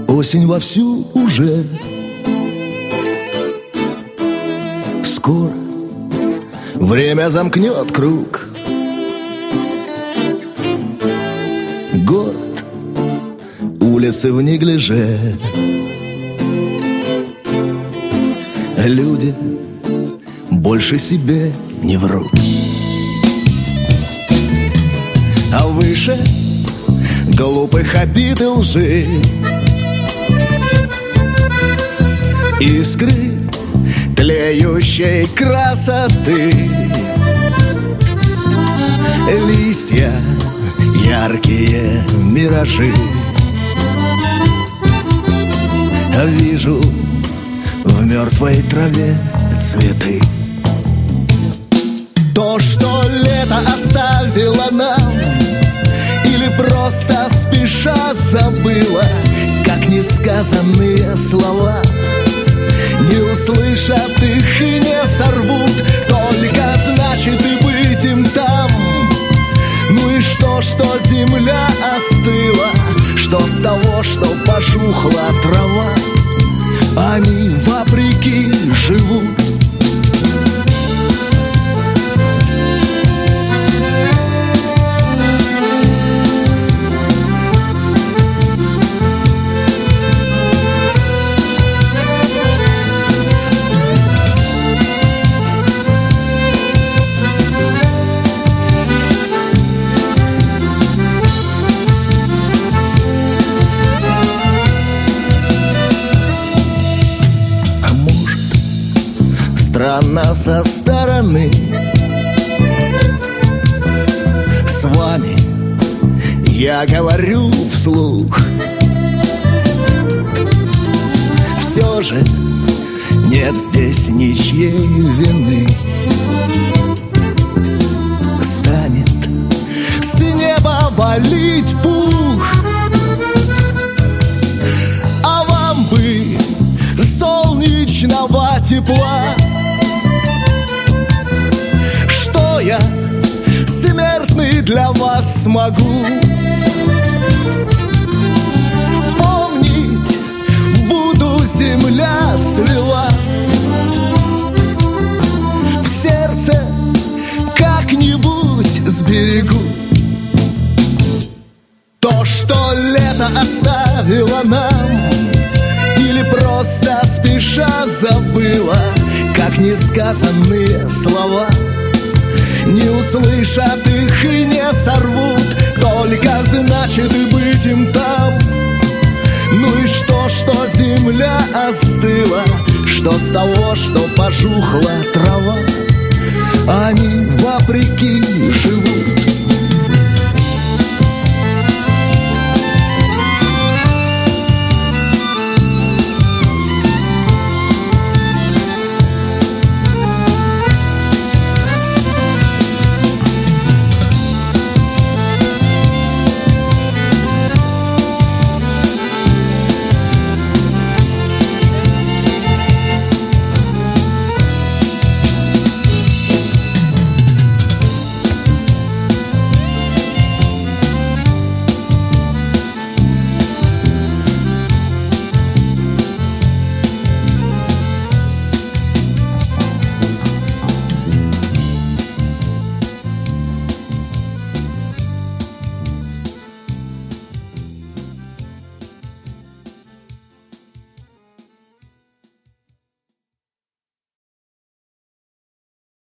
Осень вовсю уже. Скоро время замкнет круг. Город, улицы в неглиже. Люди больше себе не врут. А выше глупых обид и лжи искры тлеющей красоты. Листья, яркие миражи. Вижу в мертвой траве цветы. То, что лето оставило нам, или просто спеша забыла, как несказанные слова, не услышат их и не сорвут. Только значит и быть им там. Ну и что земля остыла? Что с того, что пожухла трава? Они вопреки живут. Странно со стороны с вами я говорю вслух. Все же нет здесь ничьей вины. Станет с неба валить пух, а вам бы солнечного тепла. Что я, смертный, для вас смогу? Помнить буду, земля цвела. В сердце как-нибудь сберегу. То, что лето оставило нам, или просто спеша забыла, как несказанные слова, не услышат их и не сорвут. Только значит и быть им там. Ну и что земля остыла? Что с того, что пожухла трава? Они вопреки живут.